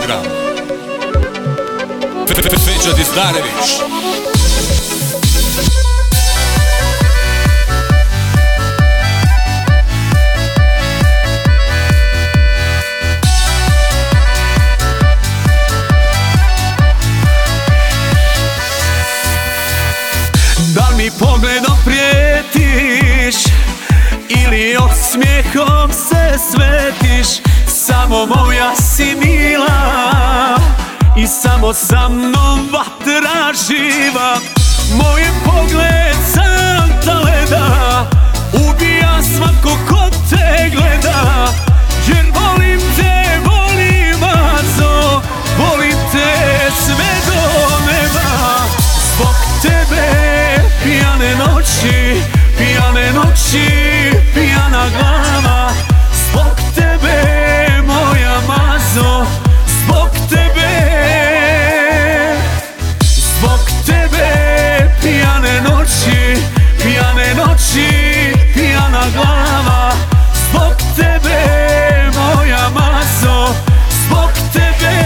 program. Feđa Dizdarević. Da li mi pogledom prijetiš ili osmijehom se svetiš? Samo moja si mila i samo sa mnom vatra živa. Moj pogled santa leda ubija svako ko te gleda. Jer volim te, volim mazo, volim te sve do neba. Zbog tebe pijane noći, pijane noći, pijana glava. Zbog tebe moja mazo, zbog tebe. Zbog tebe pijane noći, pijane noći, pijana glava. Zbog tebe moja mazo, zbog tebe.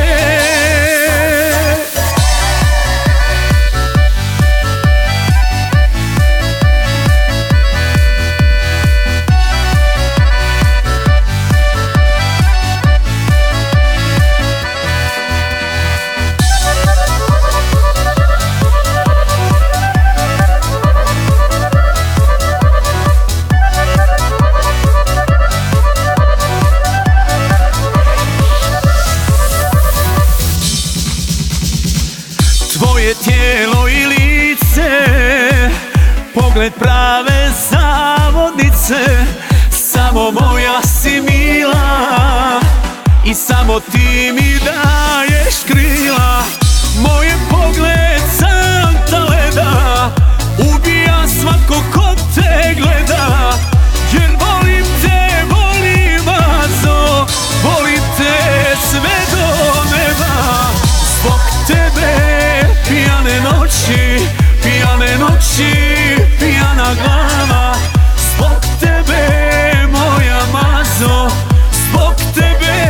Tvoje tijelo i lice, pogled prave zavodnice. Samo moja si mila i samo ti mi daješ krila. Moj pogled santa leda ubija svako ko te gleda. Jer volim te, volim mazo, volim te sve do neba. Zbog tebe pijane noći, pijane noći, pijana glava. Zbog tebe moja mazo, zbog tebe.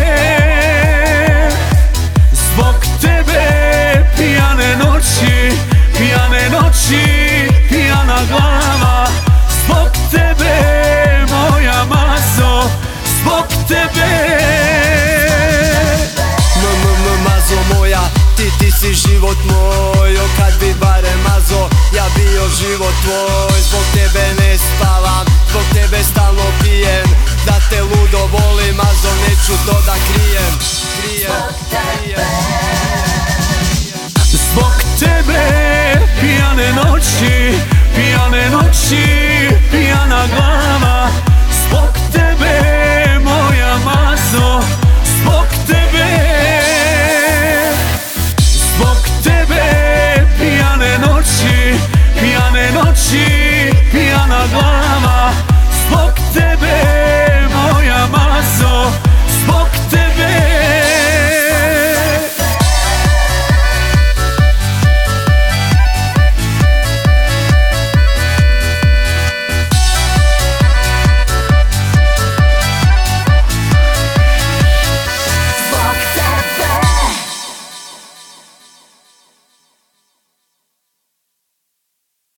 Zbog tebe pijane noći, pijane noći, pijana glava. Zbog tebe moja mazo, zbog tebe. Mazo moja, ti si život moj. Kad bi barem mazo, ja bio život tvoj. Zbog tebe ne spavam, zbog tebe stalno pijem. Da te ludo volim, mazo, neću to da krijem. Zbog tebe pijane noći, pijane noći,